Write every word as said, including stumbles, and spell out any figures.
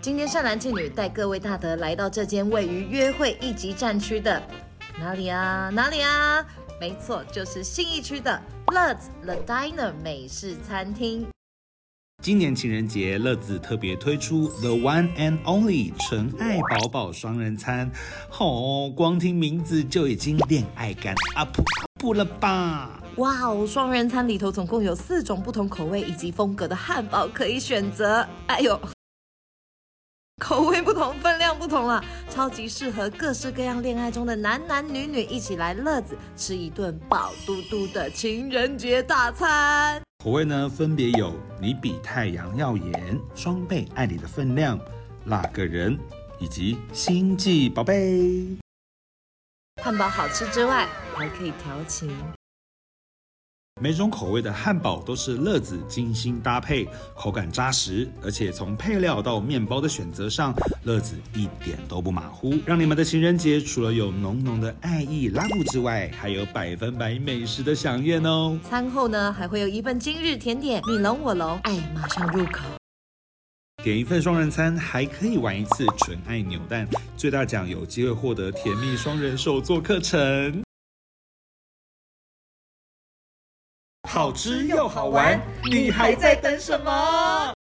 今天善男信女带各位大德来到这间位于约会一级战区的哪里啊？哪里啊？没错，就是信义区的乐子 The Diner 美式餐厅。 今年情人节，乐子特别推出 The One and Only 纯爱宝宝双人餐。哦，光听名字就已经恋爱感 up up 了吧？ 哇哦，双人餐里头总共有四种不同口味以及风格的汉堡可以选择。哎呦！口味不同，分量不同啊，超级适合各式各样恋爱中的男男女女一起来乐子吃一顿饱嘟嘟的情人节大餐。 口味呢，分别有你比太阳耀眼、双倍爱你的分量、辣个人以及星际宝贝。 汉堡好吃之外，还可以调情。 每种口味的汉堡都是乐子精心搭配，口感扎实，而且从配料到面包的选择上，乐子一点都不马虎，让你们的情人节除了有浓浓的爱意拉布之外，还有百分百美食的飨宴哦。 餐后呢，还会有一份今日甜点，你侬我侬，爱马上入口。 点一份双人餐，还可以玩一次纯爱扭蛋，最大奖有机会获得甜蜜双人手作课程。好吃又好玩，你还在等什么？